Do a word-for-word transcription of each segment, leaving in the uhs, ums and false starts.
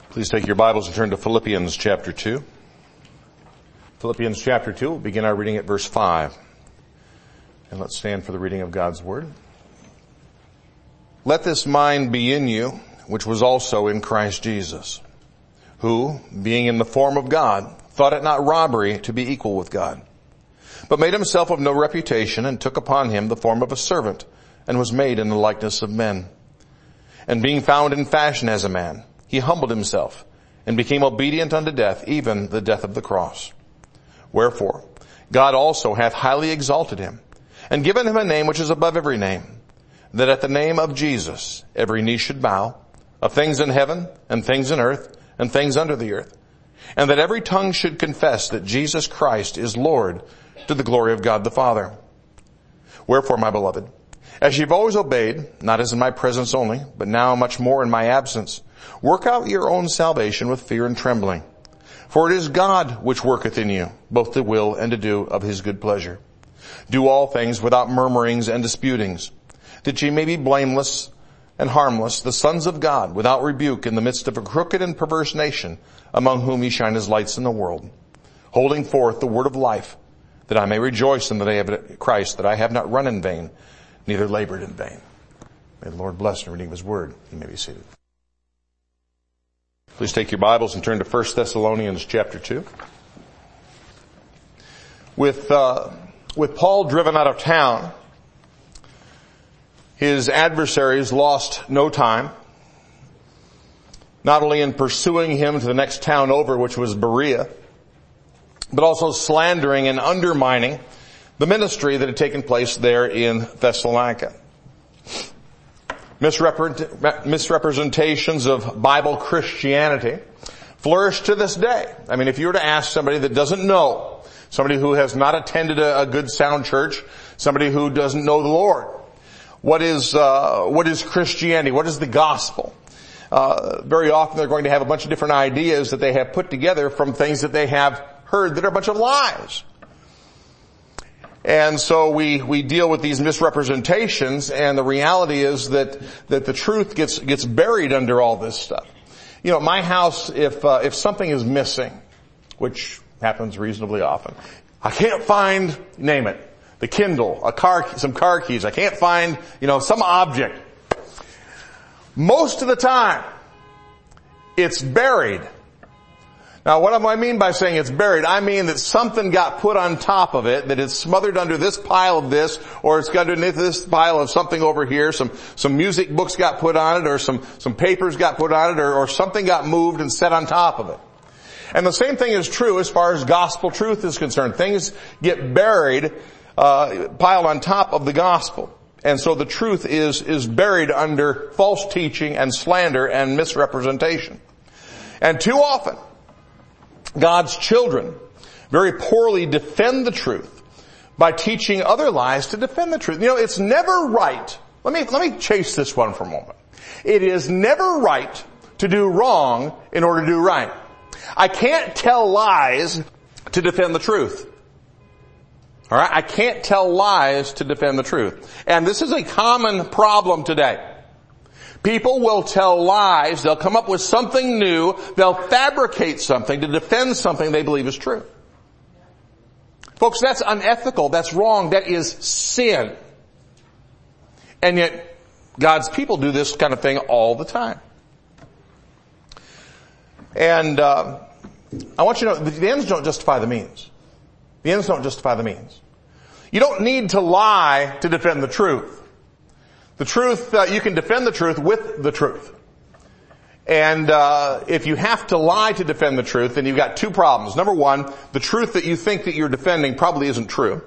Please take your Bibles and turn to Philippians chapter two. Philippians chapter two, we'll begin our reading at verse five. And let's stand for the reading of God's Word. Let this mind be in you, which was also in Christ Jesus, who, being in the form of God, thought it not robbery to be equal with God, but made himself of no reputation, and took upon him the form of a servant, and was made in the likeness of men. And being found in fashion as a man, he humbled himself, and became obedient unto death, even the death of the cross. Wherefore, God also hath highly exalted him, and given him a name which is above every name, that at the name of Jesus every knee should bow, of things in heaven, and things in earth, and things under the earth, and that every tongue should confess that Jesus Christ is Lord, to the glory of God the Father. Wherefore, my beloved, as you've always obeyed, not as in my presence only, but now much more in my absence, work out your own salvation with fear and trembling. For it is God which worketh in you, both to will and to do of his good pleasure. Do all things without murmurings and disputings, that ye may be blameless and harmless, the sons of God, without rebuke, in the midst of a crooked and perverse nation, among whom ye shine as lights in the world, holding forth the word of life, that I may rejoice in the day of Christ, that I have not run in vain, neither labored in vain. May the Lord bless the reading of his word. You may be seated. Please take your Bibles and turn to First Thessalonians chapter two. With, uh, with Paul driven out of town, his adversaries lost no time, not only in pursuing him to the next town over, which was Berea, but also slandering and undermining the ministry that had taken place there in Thessalonica. Misrepresentations of Bible Christianity flourish to this day. I mean, if you were to ask somebody that doesn't know, somebody who has not attended a, a good sound church, somebody who doesn't know the Lord, what is, uh, what is Christianity? What is the gospel? Uh, very often they're going to have a bunch of different ideas that they have put together from things that they have heard that are a bunch of lies. And so we, we deal with these misrepresentations, and the reality is that, that the truth gets, gets buried under all this stuff. You know, at my house, if, uh, if something is missing, which happens reasonably often, I can't find, name it, the Kindle, a car, some car keys, I can't find, you know, some object. Most of the time, it's buried. Now, what do I mean by saying it's buried? I mean that something got put on top of it, that it's smothered under this pile of this, or it's got underneath this pile of something over here, some, some music books got put on it, or some, some papers got put on it, or, or something got moved and set on top of it. And the same thing is true as far as gospel truth is concerned. Things get buried, uh, piled on top of the gospel. And so the truth is, is buried under false teaching and slander and misrepresentation. And too often, God's children very poorly defend the truth by teaching other lies to defend the truth. You know, it's never right. Let me, let me chase this one for a moment. It is never right to do wrong in order to do right. I can't tell lies to defend the truth. All right? I can't tell lies to defend the truth. And this is a common problem today. People will tell lies, they'll come up with something new, they'll fabricate something to defend something they believe is true. Folks, that's unethical, that's wrong, that is sin. And yet, God's people do this kind of thing all the time. And uh, I want you to know, the ends don't justify the means. The ends don't justify the means. You don't need to lie to defend the truth. The truth, uh, you can defend the truth with the truth. And uh if you have to lie to defend the truth, then you've got two problems. Number one, the truth that you think that you're defending probably isn't true.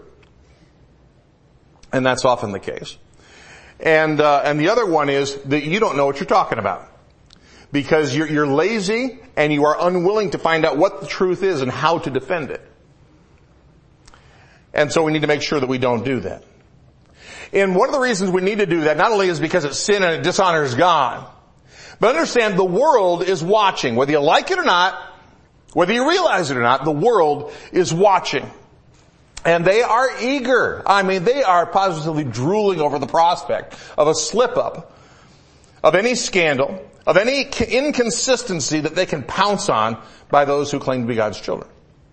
And that's often the case. And uh and the other one is that you don't know what you're talking about. Because you're, you're lazy and you are unwilling to find out what the truth is and how to defend it. And so we need to make sure that we don't do that. And one of the reasons we need to do that not only is because it's sin and it dishonors God, but understand the world is watching. Whether you like it or not, whether you realize it or not, the world is watching. And they are eager. I mean, they are positively drooling over the prospect of a slip-up, of any scandal, of any inconsistency that they can pounce on by those who claim to be God's children.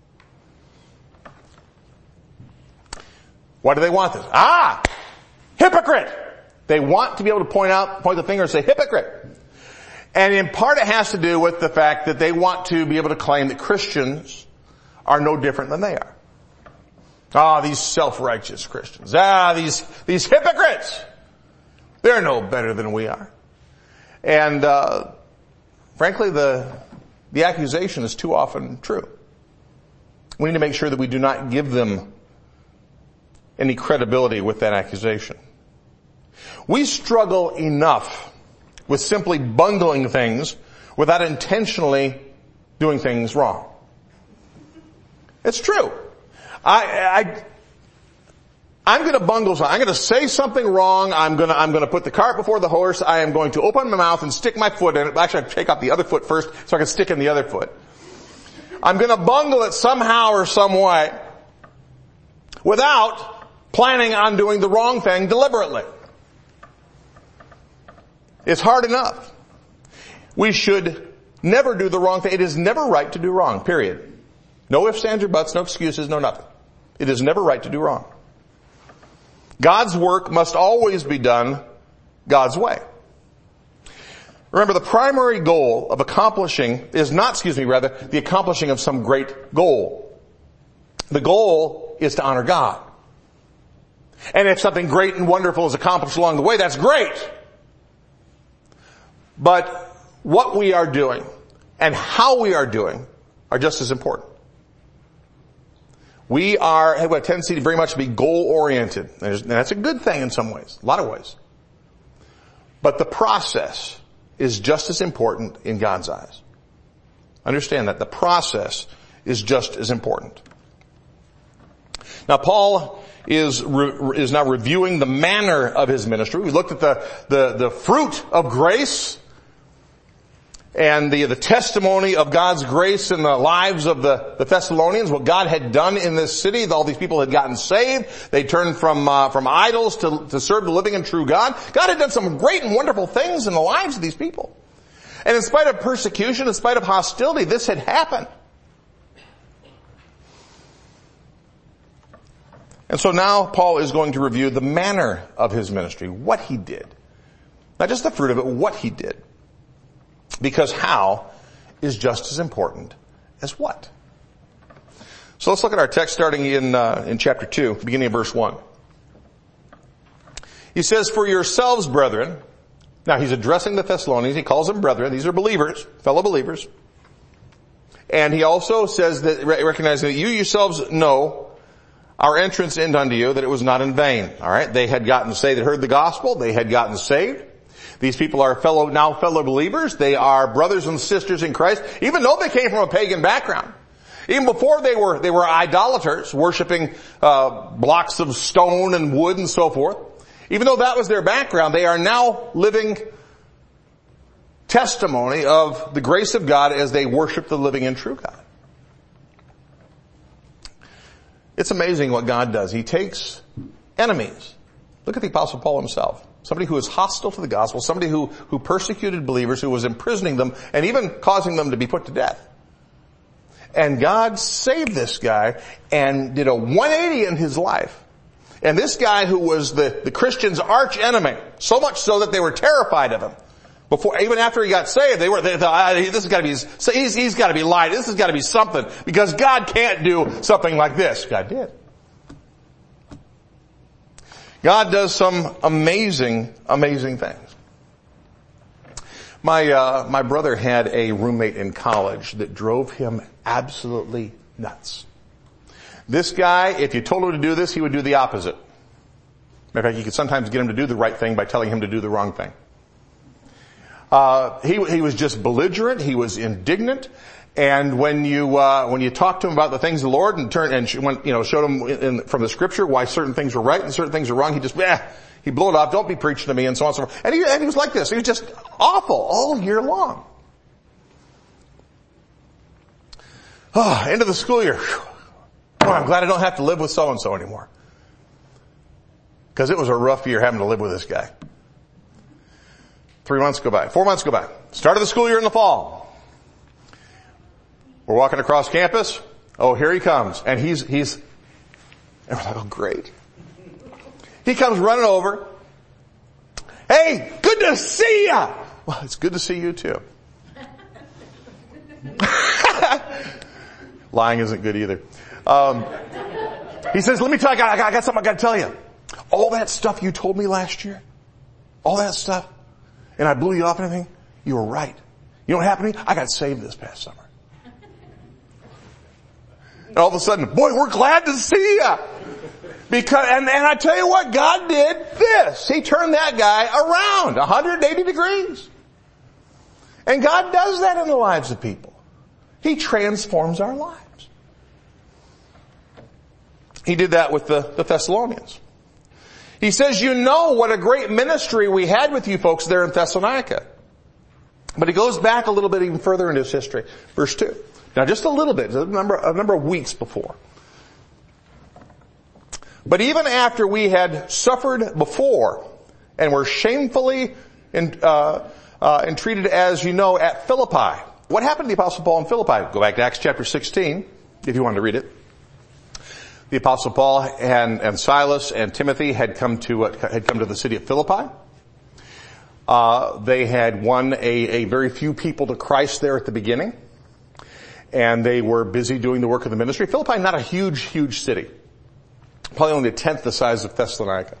Why do they want this? Ah! Hypocrite! They want to be able to point out, point the finger and say, hypocrite. And in part it has to do with the fact that they want to be able to claim that Christians are no different than they are. Ah, these self-righteous Christians. Ah, these, these hypocrites. They're no better than we are. And, uh, frankly, the, the accusation is too often true. We need to make sure that we do not give them any credibility with that accusation. We struggle enough with simply bungling things without intentionally doing things wrong. It's true. I, I, I'm gonna bungle something. I'm gonna say something wrong. I'm gonna, I'm gonna put the cart before the horse. I am going to open my mouth and stick my foot in it. Actually, I take out the other foot first so I can stick in the other foot. I'm gonna bungle it somehow or some way without planning on doing the wrong thing deliberately. It's hard enough. We should never do the wrong thing. It is never right to do wrong, period. No ifs, ands, or buts, no excuses, no nothing. It is never right to do wrong. God's work must always be done God's way. Remember, the primary goal of accomplishing is not, excuse me, rather, the accomplishing of some great goal. The goal is to honor God. And if something great and wonderful is accomplished along the way, that's great. But what we are doing and how we are doing are just as important. We are, have a tendency to very much be goal-oriented. And that's a good thing in some ways, a lot of ways. But the process is just as important in God's eyes. Understand that. The process is just as important. Now, Paul is re, is now reviewing the manner of his ministry. We looked at the, the, the fruit of grace and the, the testimony of God's grace in the lives of the, the Thessalonians, what God had done in this city. All these people had gotten saved. They turned from, uh, from idols to, to serve the living and true God. God had done some great and wonderful things in the lives of these people. And in spite of persecution, in spite of hostility, this had happened. And so now Paul is going to review the manner of his ministry, what he did. Not just the fruit of it, what he did. Because how is just as important as what. So let's look at our text starting in, uh, in chapter two, beginning of verse one. He says, for yourselves, brethren. Now he's addressing the Thessalonians. He calls them brethren. These are believers, fellow believers. And he also says that, recognizing that you yourselves know our entrance in unto you, that it was not in vain. All right. They had gotten saved. They heard the gospel. They had gotten saved. These people are fellow, now fellow believers. They are brothers and sisters in Christ, even though they came from a pagan background. Even before they were, they were idolaters, worshiping, uh, blocks of stone and wood and so forth. Even though that was their background, they are now living testimony of the grace of God as they worship the living and true God. It's amazing what God does. He takes enemies. Look at the Apostle Paul himself. Somebody who is hostile to the gospel, somebody who, who persecuted believers, who was imprisoning them, and even causing them to be put to death. And God saved this guy and did a one eighty in his life. And this guy who was the, the Christians' arch enemy, so much so that they were terrified of him. Before, even after he got saved, they were, they thought, this has got to be, he's, he's got to be lied. This has got to be something, because God can't do something like this. God did. God does some amazing, amazing things. My, uh, my brother had a roommate in college that drove him absolutely nuts. This guy, if you told him to do this, he would do the opposite. Matter of fact, you could sometimes get him to do the right thing by telling him to do the wrong thing. Uh, he, he was just belligerent. He was indignant. And when you, uh, when you talked to him about the things of the Lord and turned, and went, you know, showed him in, in, from the scripture why certain things were right and certain things were wrong, he just, eh, he blew it off. Don't be preaching to me, and so on and so forth. And he, and he was like this. He was just awful all year long. Oh, end of the school year. Oh, I'm glad I don't have to live with so and so anymore. Because it was a rough year having to live with this guy. Three months go by. Four months go by. Start of the school year in the fall. We're walking across campus. Oh, here he comes. And he's, he's, and we're like, oh great. He comes running over. Hey, good to see ya! Well, it's good to see you too. Lying isn't good either. Um, he says, let me tell you, I got, I got something I got to tell you. All that stuff you told me last year, all that stuff, and I blew you off and everything, you were right. You know what happened to me? I got saved this past summer. And all of a sudden, boy, we're glad to see you. Because, and, and I tell you what, God did this. He turned that guy around one hundred eighty degrees. And God does that in the lives of people. He transforms our lives. He did that with the, the Thessalonians. He says, you know what a great ministry we had with you folks there in Thessalonica. But he goes back a little bit even further into his history. Verse two. Now just a little bit, a number, a number of weeks before. But even after we had suffered before and were shamefully in, uh, uh, entreated, as you know, at Philippi. What happened to the Apostle Paul in Philippi? Go back to Acts chapter sixteen, if you wanted to read it. The Apostle Paul and, and Silas and Timothy had come to uh, had come to the city of Philippi. Uh, they had won a, a very few people to Christ there at the beginning, and they were busy doing the work of the ministry. Philippi, not a huge, huge city, probably only a tenth the size of Thessalonica.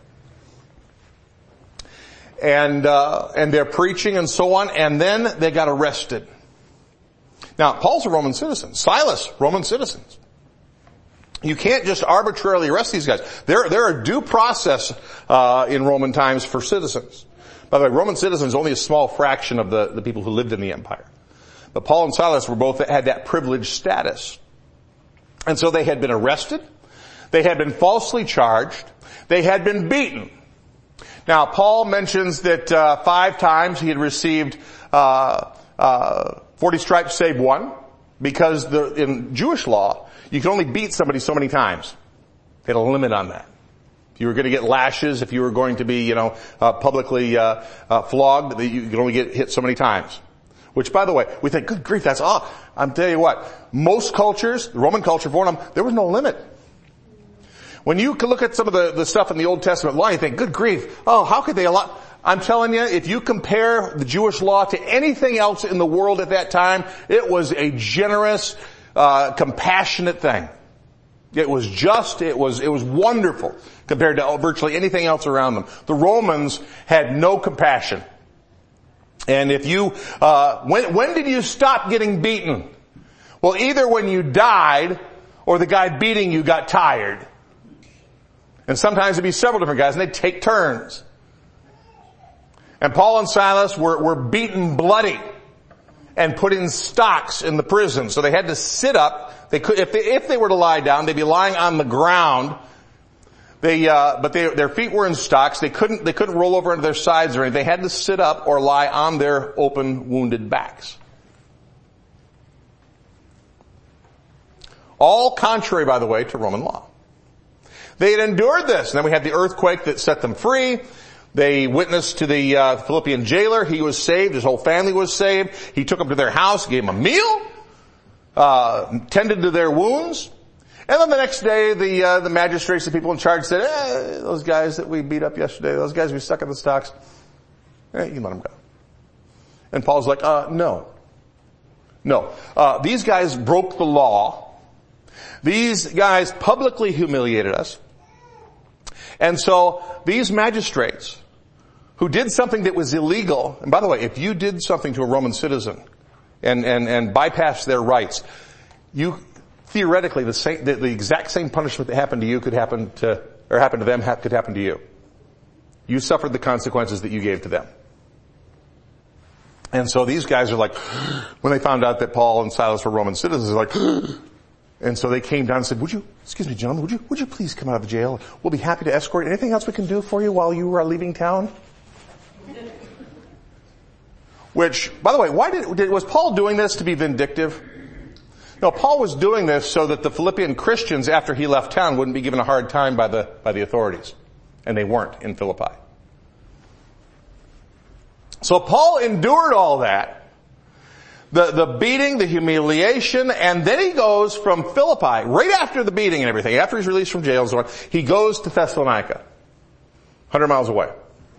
And uh, and they're preaching and so on, and then they got arrested. Now, Paul's a Roman citizen. Silas, Roman citizens. You can't just arbitrarily arrest these guys. There, there are due process uh, in Roman times for citizens. By the way, Roman citizens only a small fraction of the, the people who lived in the empire. But Paul and Silas were both had that privileged status, and so they had been arrested. They had been falsely charged. They had been beaten. Now, Paul mentions that uh, five times he had received uh, uh, forty stripes save one, because the, in Jewish law, you can only beat somebody so many times. They had a limit on that. If you were going to get lashes, if you were going to be, you know, uh, publicly uh, uh, flogged, you could only get hit so many times. Which, by the way, we think, good grief, that's all. I'm telling you what, most cultures, the Roman culture for them, there was no limit. When you can look at some of the, the stuff in the Old Testament law, you think, good grief, oh, how could they allow... I'm telling you, if you compare the Jewish law to anything else in the world at that time, it was a generous, uh, compassionate thing. It was just, it was, it was wonderful compared to virtually anything else around them. The Romans had no compassion. And if you, uh, when, when did you stop getting beaten? Well, either when you died or the guy beating you got tired. And sometimes it'd be several different guys and they'd take turns. And Paul and Silas were, were beaten bloody and put in stocks in the prison. So they had to sit up. They could, if they, if they were to lie down, they'd be lying on the ground. They, uh, but they, their feet were in stocks. They couldn't, they couldn't roll over into their sides or anything. They had to sit up or lie on their open, wounded backs. All contrary, by the way, to Roman law. They had endured this. And then we had the earthquake that set them free. They witnessed to the uh, Philippian jailer. He was saved. His whole family was saved. He took them to their house, gave them a meal, uh, tended to their wounds. And then the next day, the uh, the magistrates, the people in charge said, eh, those guys that we beat up yesterday, those guys we stuck in the stocks, eh, you can let them go. And Paul's like, uh, no. No. Uh, these guys broke the law. These guys publicly humiliated us. And so these magistrates who did something that was illegal, and by the way, if you did something to a Roman citizen and, and, and bypassed their rights, you, theoretically, the same, the, the exact same punishment that happened to you could happen to, or happened to them could happen to you. You suffered the consequences that you gave to them. And so these guys are like, when they found out that Paul and Silas were Roman citizens, they're like, and so they came down and said, would you, excuse me, gentlemen, would you, would you please come out of the jail? We'll be happy to escort. Anything else we can do for you while you are leaving town? Which, by the way, why did, did, was Paul doing this to be vindictive? No, Paul was doing this so that the Philippian Christians, after he left town, wouldn't be given a hard time by the, by the authorities. And they weren't in Philippi. So Paul endured all that the, the beating, the humiliation, and then he goes from Philippi, right after the beating and everything, after he's released from jail and so on, he goes to Thessalonica, one hundred miles away.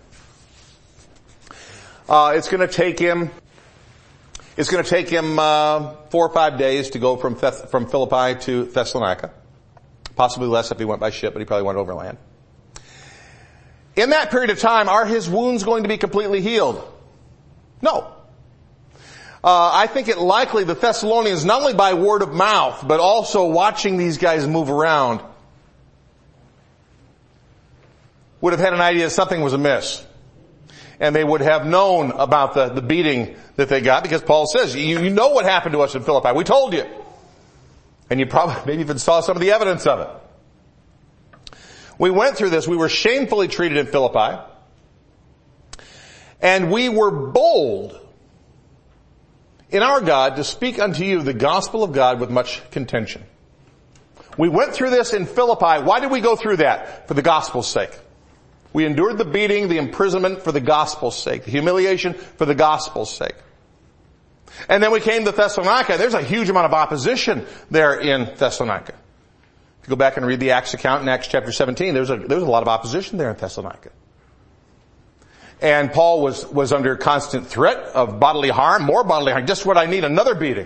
Uh, it's gonna take him, it's gonna take him, uh, four or five days to go from Thess- from Philippi to Thessalonica. Possibly less if he went by ship, but he probably went overland. In that period of time, are his wounds going to be completely healed? No. Uh, I think it likely the Thessalonians, not only by word of mouth, but also watching these guys move around, would have had an idea something was amiss. And they would have known about the, the beating that they got, because Paul says, you, you know what happened to us in Philippi. We told you. And you probably maybe even saw some of the evidence of it. We went through this. We were shamefully treated in Philippi. And we were bold in our God to speak unto you the gospel of God with much contention. We went through this in Philippi. Why did we go through that? For the gospel's sake. We endured the beating, the imprisonment for the gospel's sake, the humiliation for the gospel's sake. And then we came to Thessalonica. There's a huge amount of opposition there in Thessalonica. If you go back and read the Acts account in Acts chapter seventeen, there's a, there's a lot of opposition there in Thessalonica. And Paul was, was under constant threat of bodily harm, more bodily harm. Just what I need, another beating.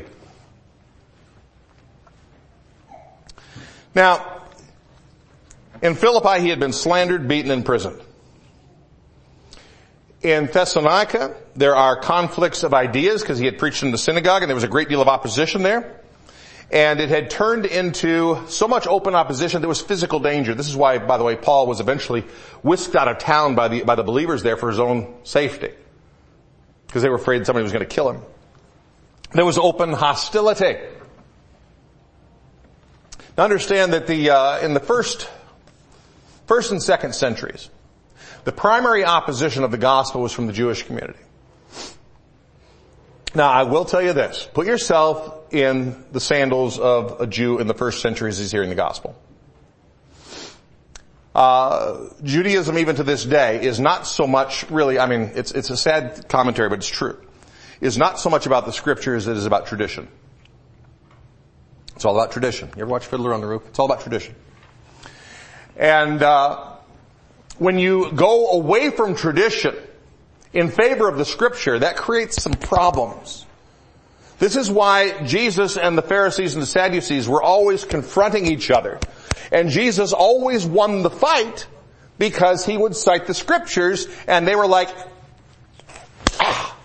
Now, in Philippi he had been slandered, beaten, and imprisoned. In Thessalonica, there are conflicts of ideas because he had preached in the synagogue and there was a great deal of opposition there. And it had turned into so much open opposition there was physical danger. This is why, by the way, Paul was eventually whisked out of town by the, by the believers there for his own safety. Because they were afraid somebody was going to kill him. There was open hostility. Now understand that the, uh, in the first, first and second centuries, the primary opposition of the gospel was from the Jewish community. Now, I will tell you this. Put yourself in the sandals of a Jew in the first century as he's hearing the gospel. Uh, Judaism, even to this day, is not so much really, I mean, it's, it's a sad commentary, but it's true, is not so much about the scriptures as it is about tradition. It's all about tradition. You ever watch Fiddler on the Roof? It's all about tradition. And, uh, when you go away from tradition in favor of the scripture, that creates some problems. This is why Jesus and the Pharisees and the Sadducees were always confronting each other. And Jesus always won the fight because he would cite the scriptures and they were like, ah.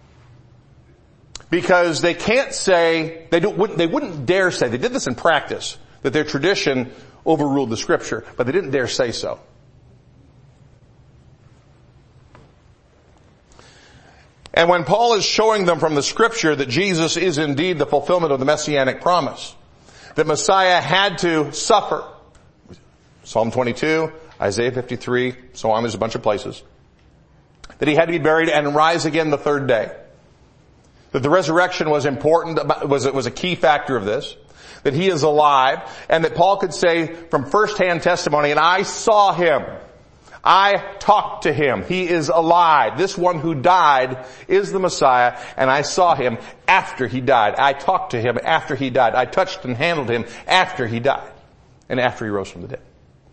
Because they can't say, they don't, they wouldn't dare say, they did this in practice, that their tradition overruled the scripture, but they didn't dare say so. And when Paul is showing them from the scripture that Jesus is indeed the fulfillment of the messianic promise, that Messiah had to suffer, Psalm twenty-two, Isaiah fifty-three, so on, there's a bunch of places, that he had to be buried and rise again the third day, that the resurrection was important, was, was a key factor of this, that he is alive, and that Paul could say from first-hand testimony, and I saw him. I talked to him. He is alive. This one who died is the Messiah, and I saw him after he died. I talked to him after he died. I touched and handled him after he died and after he rose from the dead.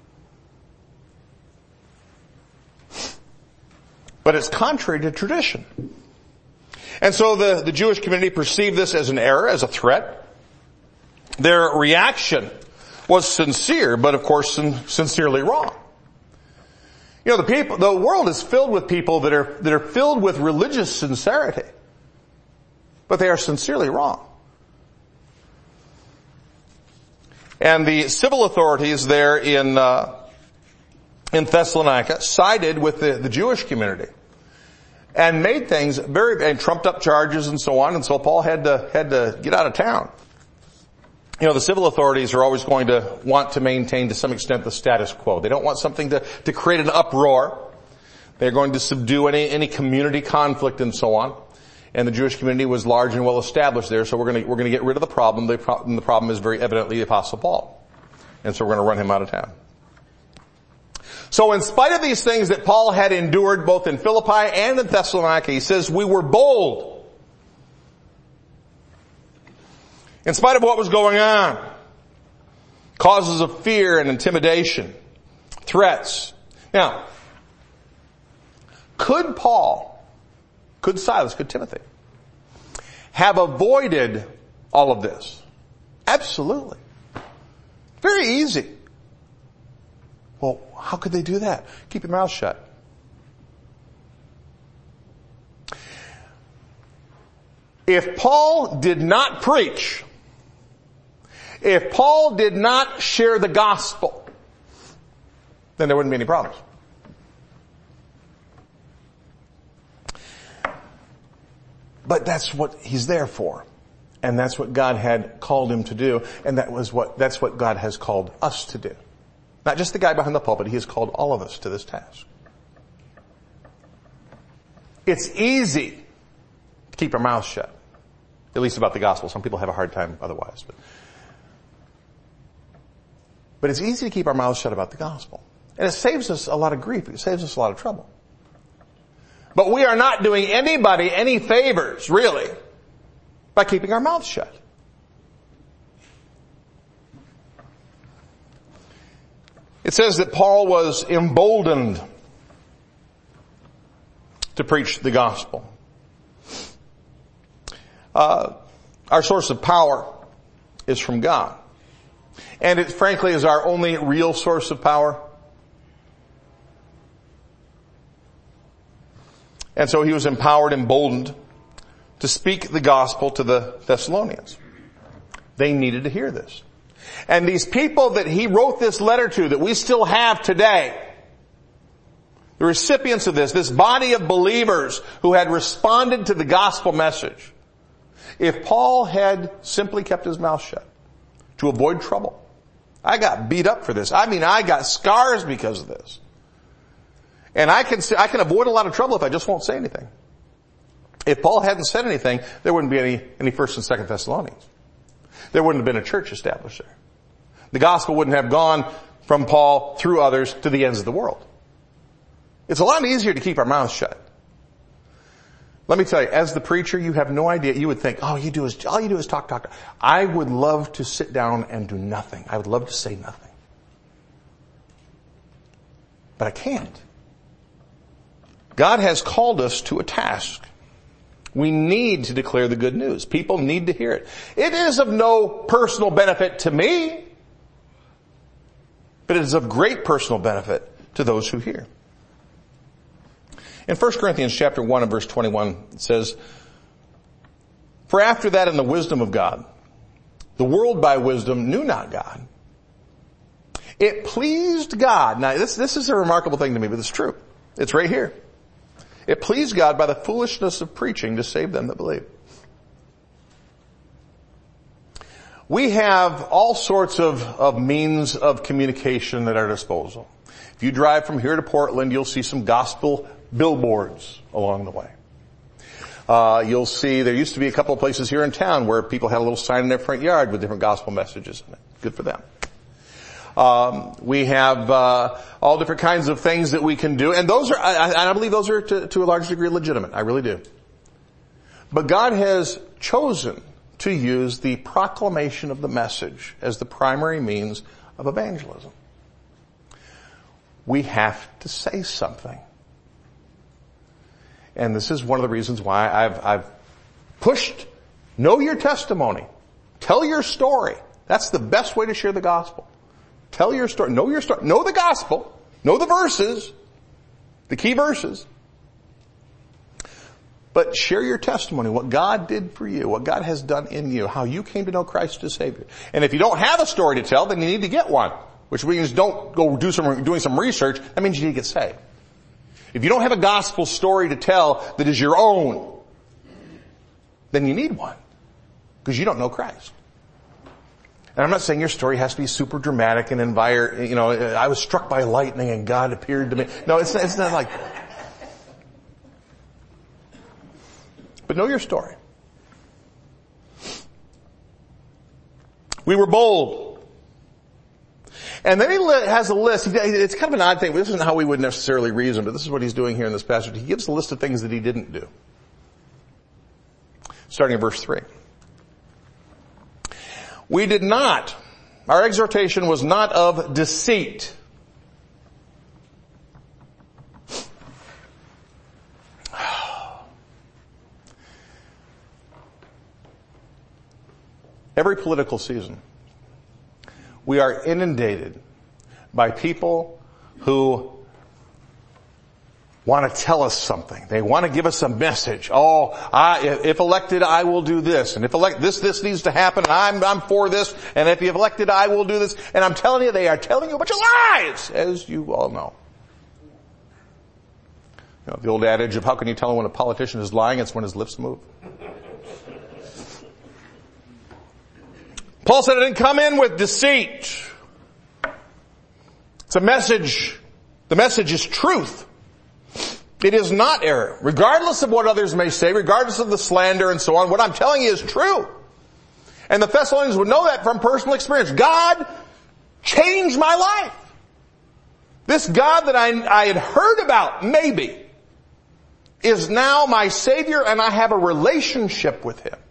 But it's contrary to tradition. And so the, the Jewish community perceived this as an error, as a threat. Their reaction was sincere, but of course sin- sincerely wrong. You know, the people, the world is filled with people that are, that are filled with religious sincerity. But they are sincerely wrong. And the civil authorities there in, uh, in Thessalonica sided with the, the Jewish community. And made things very, and trumped up charges and so on, and so Paul had to, had to get out of town. You know, the civil authorities are always going to want to maintain to some extent the status quo. They don't want something to, to create an uproar. They're going to subdue any, any community conflict and so on. And the Jewish community was large and well established there, so we're going to, we're going to get rid of the problem. The problem, the problem is very evidently the Apostle Paul. And so we're going to run him out of town. So in spite of these things that Paul had endured both in Philippi and in Thessalonica, he says, we were bold. In spite of what was going on, causes of fear and intimidation, threats. Now, could Paul, could Silas, could Timothy have avoided all of this? Absolutely. Very easy. Well, how could they do that? Keep your mouth shut. If Paul did not preach, if Paul did not share the gospel, then there wouldn't be any problems. But that's what he's there for. And that's what God had called him to do. And that was what, that's what God has called us to do. Not just the guy behind the pulpit, he has called all of us to this task. It's easy to keep our mouths shut. At least about the gospel. Some people have a hard time otherwise. But, but it's easy to keep our mouths shut about the gospel. And it saves us a lot of grief. It saves us a lot of trouble. But we are not doing anybody any favors, really, by keeping our mouths shut. It says that Paul was emboldened to preach the gospel. Uh, our source of power is from God. And it frankly is our only real source of power. And so he was empowered, emboldened to speak the gospel to the Thessalonians. They needed to hear this. And these people that he wrote this letter to, that we still have today, the recipients of this, this body of believers who had responded to the gospel message, if Paul had simply kept his mouth shut to avoid trouble, I got beat up for this. I mean, I got scars because of this. And I can, I can avoid a lot of trouble if I just won't say anything. If Paul hadn't said anything, there wouldn't be any, any First and Second Thessalonians. There wouldn't have been a church established there. The gospel wouldn't have gone from Paul through others to the ends of the world. It's a lot easier to keep our mouths shut. Let me tell you, as the preacher, you have no idea. You would think, oh, you do is, all you do is talk, talk, talk. I would love to sit down and do nothing. I would love to say nothing. But I can't. God has called us to a task. We need to declare the good news. People need to hear it. It is of no personal benefit to me, but it is of great personal benefit to those who hear. In First Corinthians chapter one and verse twenty-one, it says, "For after that in the wisdom of God, the world by wisdom knew not God. It pleased God." Now this, this is a remarkable thing to me, but it's true. It's right here. It pleased God by the foolishness of preaching to save them that believe. We have all sorts of, of means of communication at our disposal. If you drive from here to Portland, you'll see some gospel billboards along the way. Uh, you'll see, there used to be a couple of places here in town where people had a little sign in their front yard with different gospel messages in it. Good for them. Um, we have uh, all different kinds of things that we can do, and those are, I, I believe those are to, to a large degree legitimate. I really do. But God has chosen to use the proclamation of the message as the primary means of evangelism. We have to say something. And this is one of the reasons why I've, I've pushed, know your testimony. Tell your story. That's the best way to share the gospel. Tell your story. Know your story. Know the gospel. Know the verses. The key verses. But share your testimony, what God did for you, what God has done in you, how you came to know Christ as Savior. And if you don't have a story to tell, then you need to get one. Which means don't go do some, doing some research. That means you need to get saved. If you don't have a gospel story to tell that is your own, then you need one. Because you don't know Christ. And I'm not saying your story has to be super dramatic and envir, you know, I was struck by lightning and God appeared to me. No, it's not, it's not like that. But know your story. We were bold. And then he has a list. It's kind of an odd thing. This isn't how we would necessarily reason, but this is what he's doing here in this passage. He gives a list of things that he didn't do. Starting in verse three. We did not. Our exhortation was not of deceit. Every political season, we are inundated by people who want to tell us something. They want to give us a message. Oh, I, if elected, I will do this. And if elect, this, this needs to happen. And I'm, I'm for this. And if you're elected, I will do this. And I'm telling you, they are telling you a bunch of lies, as you all know. You know, the old adage of how can you tell when a politician is lying? It's when his lips move. Paul said, I didn't come in with deceit. It's a message. The message is truth. It is not error. Regardless of what others may say, regardless of the slander and so on, what I'm telling you is true. And the Thessalonians would know that from personal experience. God changed my life. This God that I, I had heard about, maybe, is now my Savior, and I have a relationship with Him.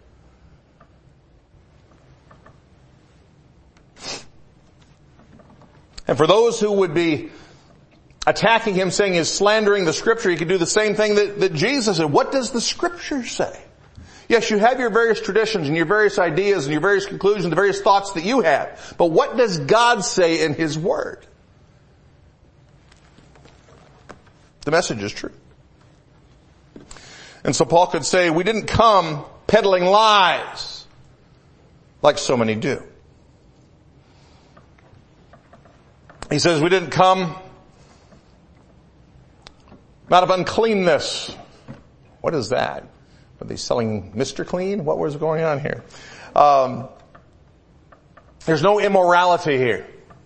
And for those who would be attacking him, saying he's slandering the Scripture, he could do the same thing that, that Jesus did. What does the Scripture say? Yes, you have your various traditions and your various ideas and your various conclusions, the various thoughts that you have. But what does God say in His Word? The message is true. And so Paul could say, we didn't come peddling lies like so many do. He says we didn't come out of uncleanness. What is that? Are they selling Mister Clean? What was going on here? Um, there's no immorality here.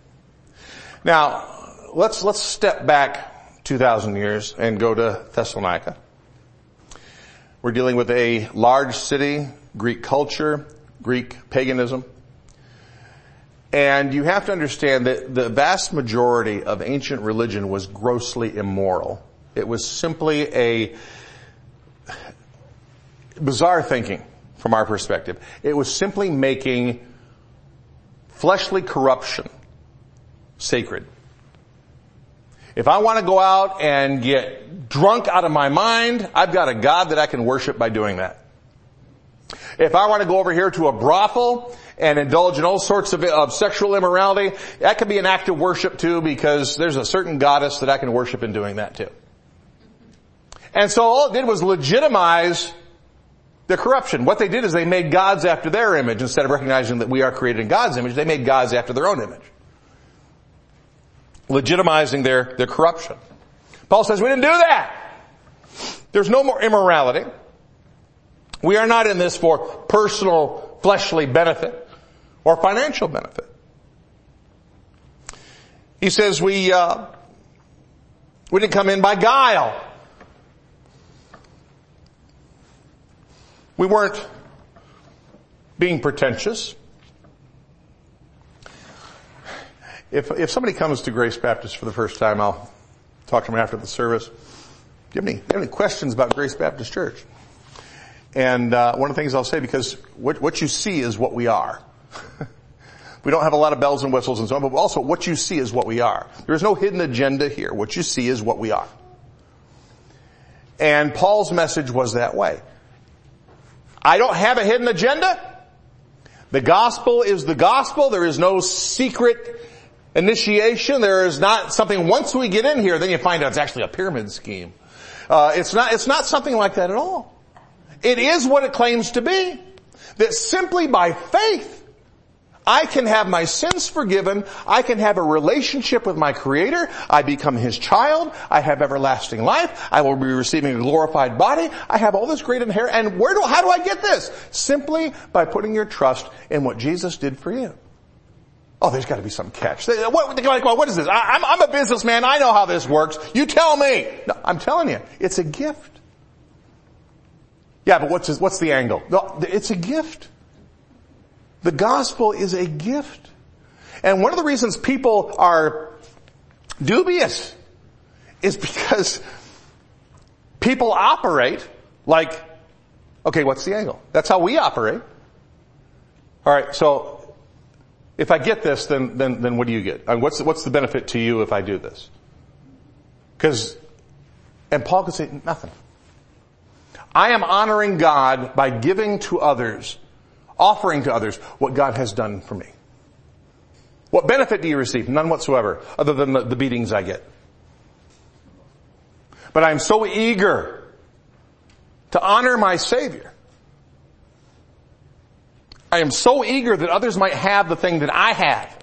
Now, let's let's step back two thousand years and go to Thessalonica. We're dealing with a large city, Greek culture, Greek paganism. And you have to understand that the vast majority of ancient religion was grossly immoral. It was simply a bizarre thinking from our perspective. It was simply making fleshly corruption sacred. If I want to go out and get drunk out of my mind, I've got a God that I can worship by doing that. If I want to go over here to a brothel and indulge in all sorts of, of sexual immorality, that could be an act of worship too, because there's a certain goddess that I can worship in doing that too. And so all it did was legitimize the corruption. What they did is they made gods after their image. Instead of recognizing that we are created in God's image, they made gods after their own image, legitimizing their, their corruption. Paul says we didn't do that. There's no more immorality. We are not in this for personal fleshly benefit or financial benefit. He says we, uh, we didn't come in by guile. We weren't being pretentious. If, if somebody comes to Grace Baptist for the first time, I'll talk to them after the service. Do you have any, do you have any questions about Grace Baptist Church? And uh, one of the things I'll say, because what, what you see is what we are. We don't have a lot of bells and whistles and so on, but also what you see is what we are. There is no hidden agenda here. What you see is what we are. And Paul's message was that way. I don't have a hidden agenda. The gospel is the gospel. There is no secret initiation. There is not something, once we get in here, then you find out it's actually a pyramid scheme. Uh, it's not, it's not something like that at all. It is what it claims to be. That simply by faith, I can have my sins forgiven. I can have a relationship with my Creator. I become His child. I have everlasting life. I will be receiving a glorified body. I have all this great inheritance. And where do, how do I get this? Simply by putting your trust in what Jesus did for you. Oh, there's got to be some catch. What, what is this? I, I'm, I'm a businessman. I know how this works. You tell me. No, I'm telling you, it's a gift. Yeah, but what's his, what's the angle? No, it's a gift. The gospel is a gift. And one of the reasons people are dubious is because people operate like, okay, what's the angle? That's how we operate. All right, so If I get this, then, then, then what do you get? I mean, what's, the, what's the benefit to you if I do this? Because, and Paul could say, nothing. I am honoring God by giving to others, offering to others what God has done for me. What benefit do you receive? None whatsoever, other than the, the beatings I get. But I'm so eager to honor my Savior. I am so eager that others might have the thing that I have,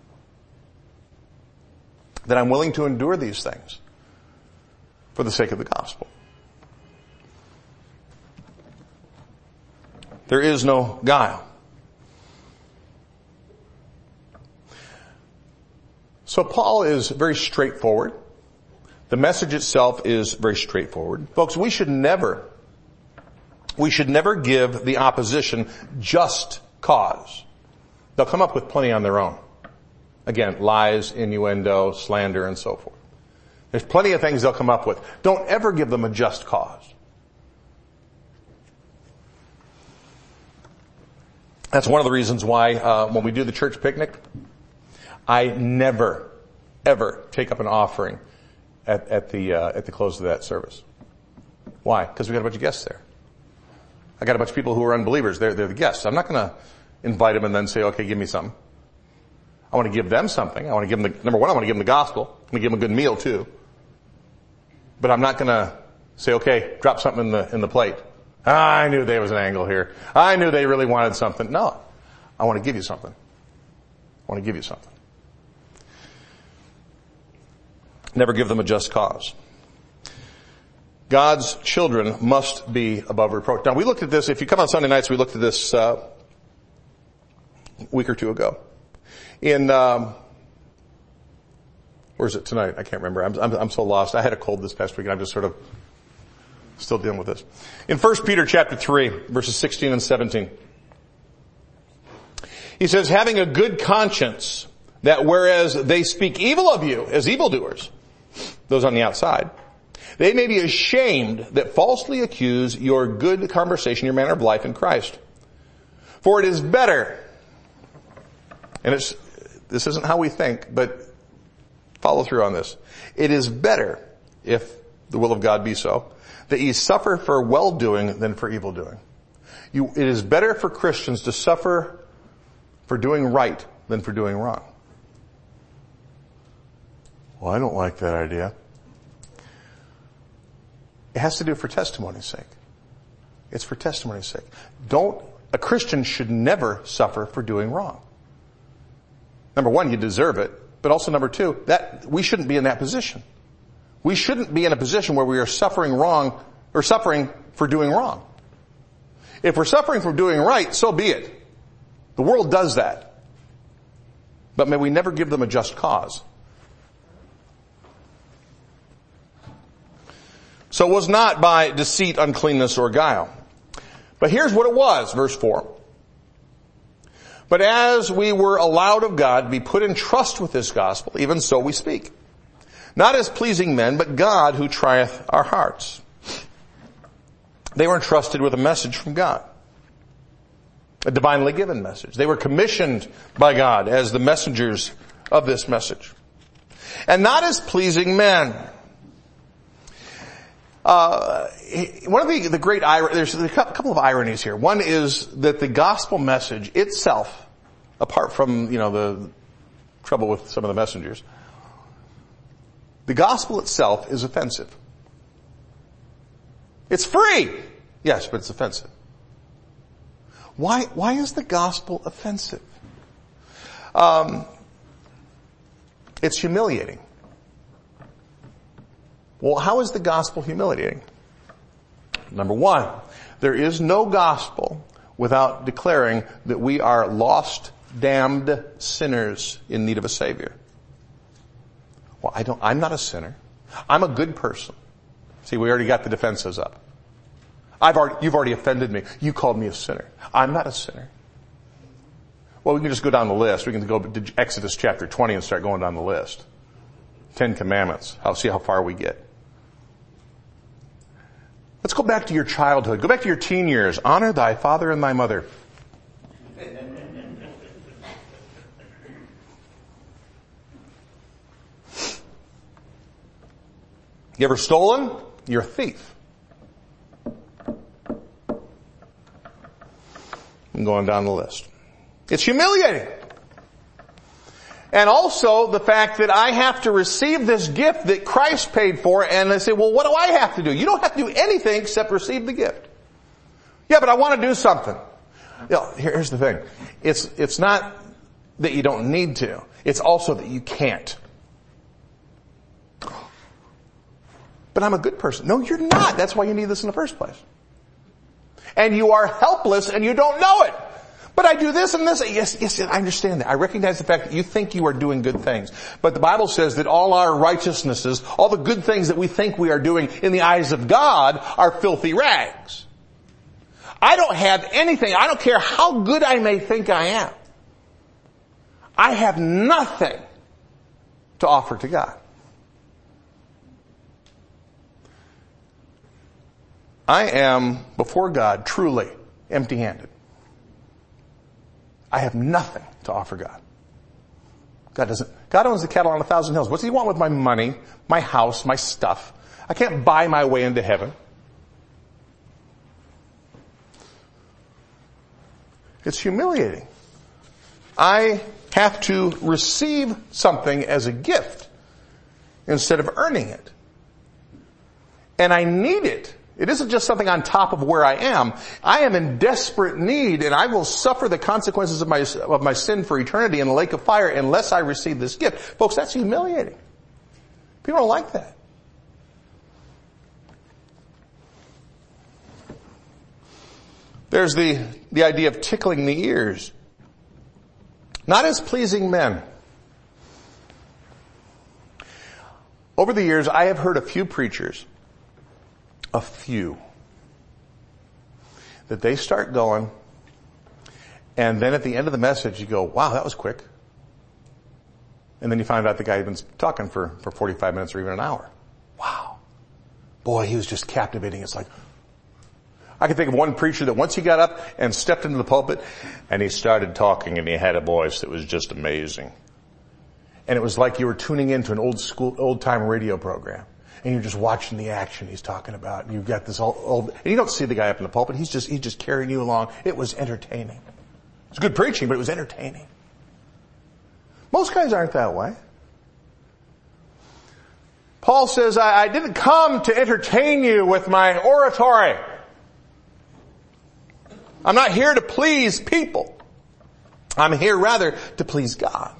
that I'm willing to endure these things for the sake of the gospel. There is no guile. So Paul is very straightforward. The message itself is very straightforward. Folks, we should never, we should never give the opposition just cause. They'll come up with plenty on their own. Again, lies, innuendo, slander, and so forth. There's plenty of things they'll come up with. Don't ever give them a just cause. That's one of the reasons why uh, when we do the church picnic, I never, ever take up an offering at, at the uh, at the close of that service. Why? Because we got a bunch of guests there. I got a bunch of people who are unbelievers. They're they're the guests. I'm not going to invite them and then say, okay, give me something. I want to give them something. I want to give them the, number one, I want to give them the gospel. I'm going to give them a good meal too. But I'm not going to say, okay, drop something in the in the plate. Ah, I knew there was an angle here. I knew they really wanted something. No, I want to give you something. I want to give you something. Never give them a just cause. God's children must be above reproach. Now we looked at this, if you come on Sunday nights, we looked at this uh, a week or two ago. In, um, where is it tonight? I can't remember. I'm, I'm, I'm so lost. I had a cold this past week and I'm just sort of still dealing with this. In First Peter chapter three, verses sixteen and seventeen. He says, having a good conscience, that whereas they speak evil of you as evildoers, those on the outside, they may be ashamed that falsely accuse your good conversation, your manner of life in Christ. For it is better, and it's, this isn't how we think, but follow through on this. It is better, if the will of God be so, that ye suffer for well-doing than for evil-doing. You, it is better for Christians to suffer for doing right than for doing wrong. Well, I don't like that idea. It has to do for testimony's sake. It's for testimony's sake. Don't, a Christian should never suffer for doing wrong. Number one, you deserve it. But also number two, that, we shouldn't be in that position. We shouldn't be in a position where we are suffering wrong, or suffering for doing wrong. If we're suffering for doing right, so be it. The world does that. But may we never give them a just cause. So it was not by deceit, uncleanness, or guile. But here's what it was, verse four. But as we were allowed of God to be put in trust with this gospel, even so we speak. Not as pleasing men, but God who trieth our hearts. They were entrusted with a message from God. A divinely given message. They were commissioned by God as the messengers of this message. And not as pleasing men. Uh, one of the, the great, there's a couple of ironies here. One is that the gospel message itself, apart from, you know, the trouble with some of the messengers, the gospel itself is offensive. It's free. Yes, but it's offensive. Why, why is the gospel offensive? Um, it's humiliating. Well, how is the gospel humiliating? Number one, there is no gospel without declaring that we are lost, damned sinners in need of a Savior. Well, I don't, I'm not a sinner. I'm a good person. See, we already got the defenses up. I've already, you've already offended me. You called me a sinner. I'm not a sinner. Well, we can just go down the list. We can go to Exodus chapter twenty and start going down the list. Ten Commandments. I'll see how far we get. Let's go back to your childhood. Go back to your teen years. Honor thy father and thy mother. You ever stolen? You're a thief. I'm going down the list. It's humiliating. And also the fact that I have to receive this gift that Christ paid for, and they say, well, what do I have to do? You don't have to do anything except receive the gift. Yeah, but I want to do something. You know, here's the thing. It's, it's not that you don't need to. It's also that you can't. But I'm a good person. No, you're not. That's why you need this in the first place. And you are helpless and you don't know it. But I do this and this. Yes, yes, I understand that. I recognize the fact that you think you are doing good things. But the Bible says that all our righteousnesses, all the good things that we think we are doing in the eyes of God are filthy rags. I don't have anything. I don't care how good I may think I am. I have nothing to offer to God. I am before God truly empty-handed. I have nothing to offer God. God doesn't, God owns the cattle on a thousand hills. What does he want with my money, my house, my stuff? I can't buy my way into heaven. It's humiliating. I have to receive something as a gift instead of earning it. And I need it. It isn't just something on top of where I am. I am in desperate need, and I will suffer the consequences of my, of my sin for eternity in the lake of fire unless I receive this gift. Folks, that's humiliating. People don't like that. There's the, the idea of tickling the ears. Not as pleasing men. Over the years, I have heard a few preachers, a few, that they start going, and then at the end of the message you go, wow, that was quick. And then you find out the guy had been talking for, for forty-five minutes or even an hour. Wow. Boy, he was just captivating. It's like, I can think of one preacher that once he got up and stepped into the pulpit and he started talking and he had a voice that was just amazing. And it was like you were tuning into an old school, old time radio program. And you're just watching the action he's talking about. And you've got this old, old, and you don't see the guy up in the pulpit. He's just, he's just carrying you along. It was entertaining. It was good preaching, but it was entertaining. Most guys aren't that way. Paul says, I, I didn't come to entertain you with my oratory. I'm not here to please people. I'm here rather to please God.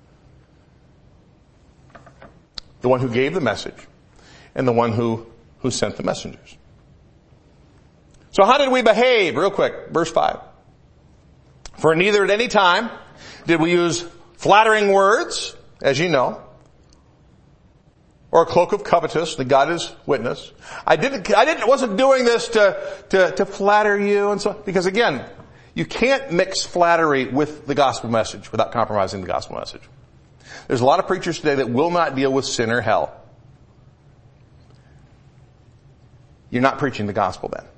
The one who gave the message and the one who, who sent the messengers. So how did we behave? Real quick, verse five. For neither at any time did we use flattering words, as you know, or a cloak of covetousness, that God is witness. I didn't, I didn't, wasn't doing this to, to, to flatter you and so, because again, you can't mix flattery with the gospel message without compromising the gospel message. There's a lot of preachers today that will not deal with sin or hell. You're not preaching the gospel then.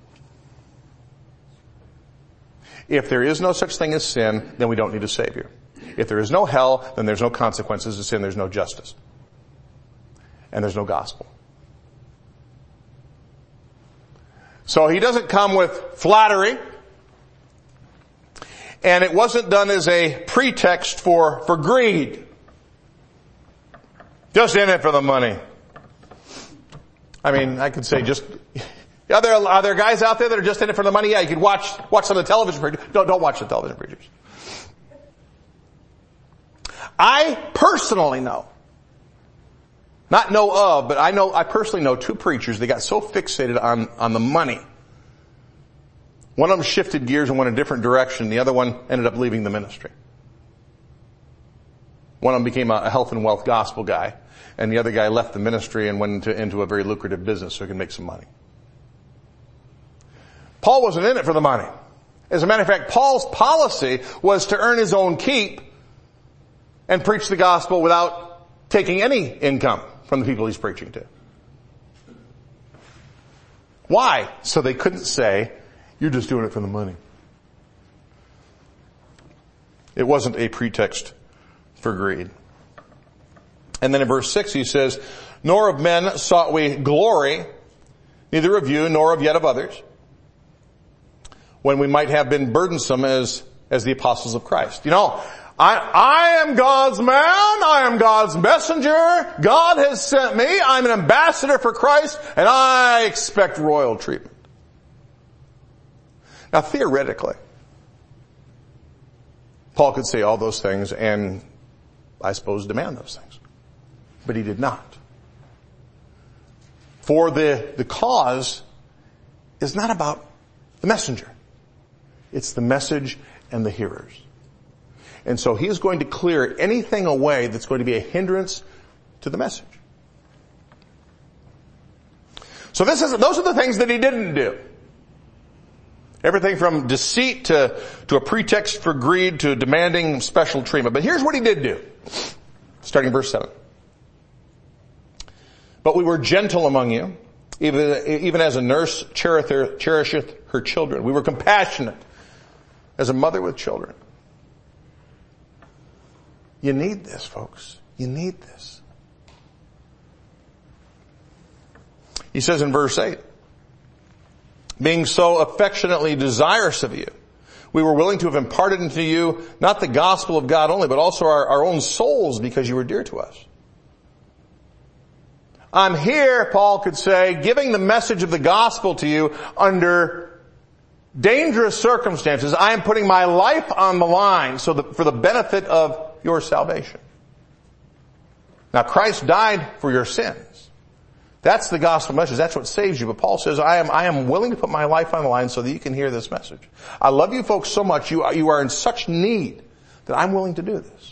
If there is no such thing as sin, then we don't need a Savior. If there is no hell, then there's no consequences to sin, there's no justice. And there's no gospel. So he doesn't come with flattery. And it wasn't done as a pretext for, for greed. Just in it for the money. I mean, I could say just, are there, are there guys out there that are just in it for the money? Yeah, you could watch, watch some of the television preachers. Don't, don't watch the television preachers. I personally know, not know of, but I know, I personally know two preachers that got so fixated on, on the money. One of them shifted gears and went a different direction. The other one ended up leaving the ministry. One of them became a health and wealth gospel guy, and the other guy left the ministry and went into, into a very lucrative business so he could make some money. Paul wasn't in it for the money. As a matter of fact, Paul's policy was to earn his own keep and preach the gospel without taking any income from the people he's preaching to. Why? So they couldn't say, you're just doing it for the money. It wasn't a pretext for greed. And then in verse six he says, Nor of men sought we glory, neither of you, nor of yet of others, when we might have been burdensome as, as the apostles of Christ. You know, I, I am God's man, I am God's messenger, God has sent me, I'm an ambassador for Christ, and I expect royal treatment. Now theoretically, Paul could say all those things and, I suppose, demand those things. But he did not. For the, the cause is not about the messenger. It's the message and the hearers. And so he is going to clear anything away that's going to be a hindrance to the message. So this is, those are the things that he didn't do. Everything from deceit to, to a pretext for greed to demanding special treatment. But here's what he did do. Starting verse seven. But we were gentle among you, even, even as a nurse cherisheth, cherisheth her children. We were compassionate as a mother with children. You need this, folks. You need this. He says in verse eight, being so affectionately desirous of you, we were willing to have imparted into you not the gospel of God only, but also our, our own souls because you were dear to us. I'm here, Paul could say, giving the message of the gospel to you under dangerous circumstances. I am putting my life on the line so that for the benefit of your salvation. Now Christ died for your sins. That's the gospel message. That's what saves you. But Paul says, I am, I am willing to put my life on the line so that you can hear this message. I love you folks so much. You are, you are in such need that I'm willing to do this.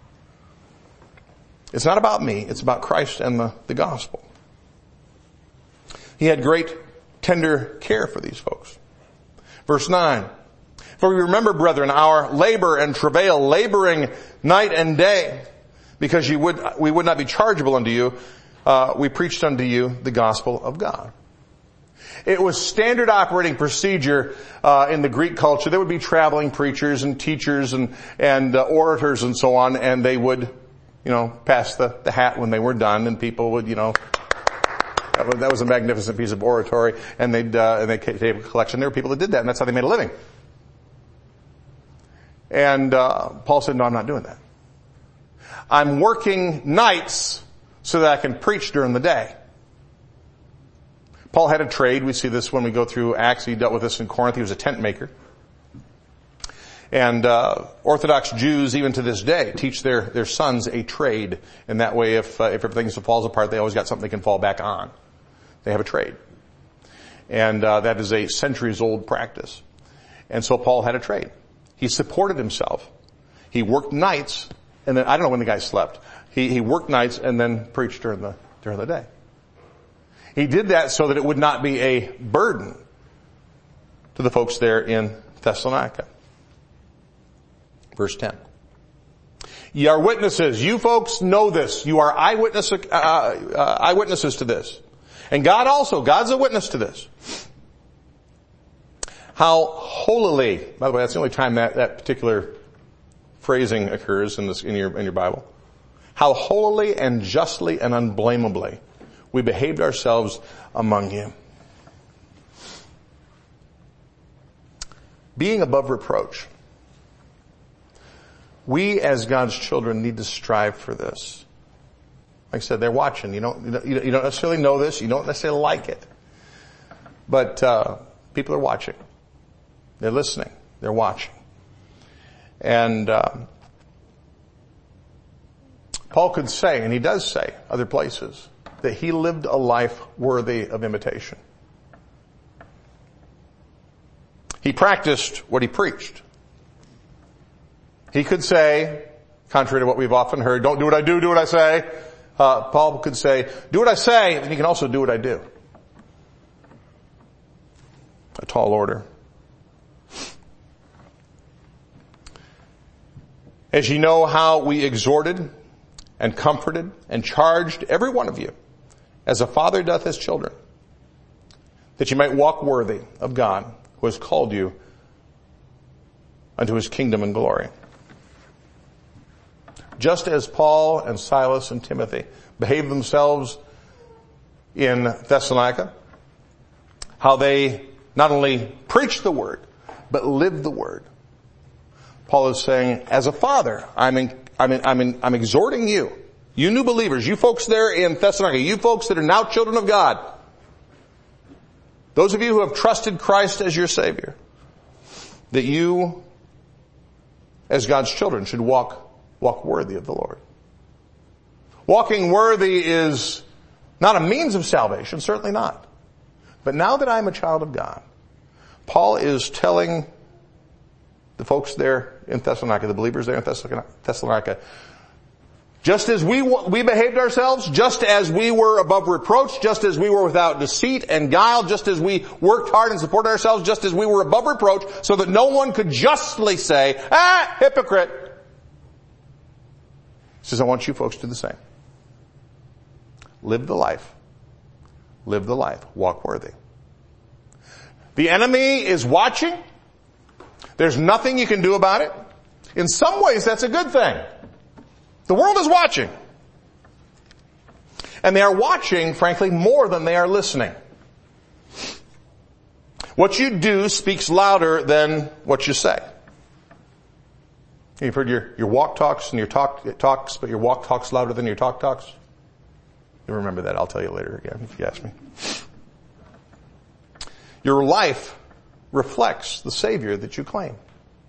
It's not about me. It's about Christ and the, the gospel. He had great tender care for these folks. Verse nine. For we remember, brethren, our labor and travail, laboring night and day, because you would, we would not be chargeable unto you. Uh, we preached unto you the gospel of God. It was standard operating procedure uh, in the Greek culture. There would be traveling preachers and teachers and and uh, orators and so on, and they would, you know, pass the, the hat when they were done, and people would, you know, that was, that was a magnificent piece of oratory, and they'd uh, and they take a collection. There were people that did that, and that's how they made a living. And uh, Paul said, "No, I'm not doing that. I'm working nights so that I can preach during the day." Paul had a trade. We see this when we go through Acts. He dealt with this in Corinth. He was a tent maker. And uh Orthodox Jews, even to this day, teach their their sons a trade. And that way, if uh, if everything falls apart, they always got something they can fall back on. They have a trade. And uh that is a centuries-old practice. And so Paul had a trade. He supported himself. He worked nights, and then I don't know when the guy slept. He, he worked nights and then preached during the, during the day. He did that so that it would not be a burden to the folks there in Thessalonica. Verse ten. Ye are witnesses. You folks know this. You are eyewitness, uh, uh, eyewitnesses to this. And God also, God's a witness to this. How holily, by the way, that's the only time that, that particular phrasing occurs in this, in your, in your Bible. How holily and justly and unblameably we behaved ourselves among you. Being above reproach. We as God's children need to strive for this. Like I said, they're watching. You don't, you don't necessarily know this. You don't necessarily like it. But, uh, people are watching. They're listening. They're watching. And, um, Paul could say, and he does say other places, that he lived a life worthy of imitation. He practiced what he preached. He could say, contrary to what we've often heard, don't do what I do, do what I say. Uh, Paul could say, do what I say, and he can also do what I do. A tall order. As you know how we exhorted and comforted and charged every one of you, as a father doth his children, that you might walk worthy of God, who has called you unto his kingdom and glory. Just as Paul and Silas and Timothy behaved themselves in Thessalonica, how they not only preached the word, but lived the word. Paul is saying, as a father, I'm in, I'm in, I'm in, I'm exhorting you, you new believers, you folks there in Thessalonica, you folks that are now children of God, those of you who have trusted Christ as your Savior, that you, as God's children, should walk, walk worthy of the Lord. Walking worthy is not a means of salvation, certainly not. But now that I'm a child of God, Paul is telling the folks there in Thessalonica, the believers there in Thessalonica, just as we, we behaved ourselves, just as we were above reproach, just as we were without deceit and guile, just as we worked hard and supported ourselves, just as we were above reproach, so that no one could justly say, ah, hypocrite. He says, I want you folks to do the same. Live the life. Live the life. Walk worthy. The enemy is watching. There's nothing you can do about it. In some ways, that's a good thing. The world is watching. And they are watching, frankly, more than they are listening. What you do speaks louder than what you say. You've heard your, your walk talks and your talk talks, but your walk talks louder than your talk talks. You remember that. I'll tell you later again if you ask me. Your life reflects the Savior that you claim.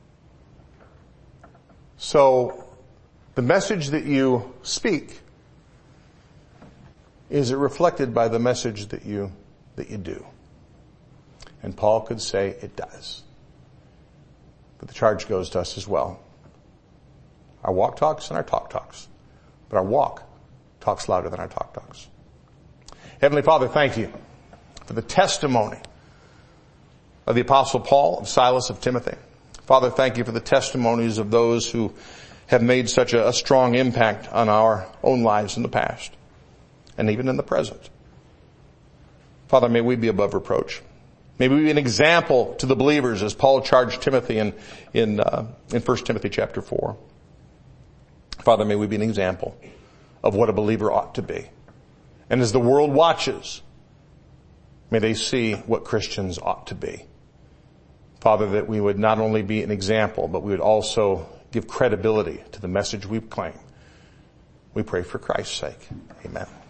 So, the message that you speak, is it reflected by the message that you, that you do? And Paul could say it does. But the charge goes to us as well. Our walk talks and our talk talks. But our walk talks louder than our talk talks. Heavenly Father, thank you for the testimony of the Apostle Paul, of Silas, of Timothy. Father, thank you for the testimonies of those who have made such a, a strong impact on our own lives in the past and even in the present. Father, may we be above reproach. May we be an example to the believers as Paul charged Timothy in, in, uh, in First Timothy chapter four. Father, may we be an example of what a believer ought to be. And as the world watches, may they see what Christians ought to be. Father, that we would not only be an example, but we would also give credibility to the message we claim. We pray for Christ's sake. Amen.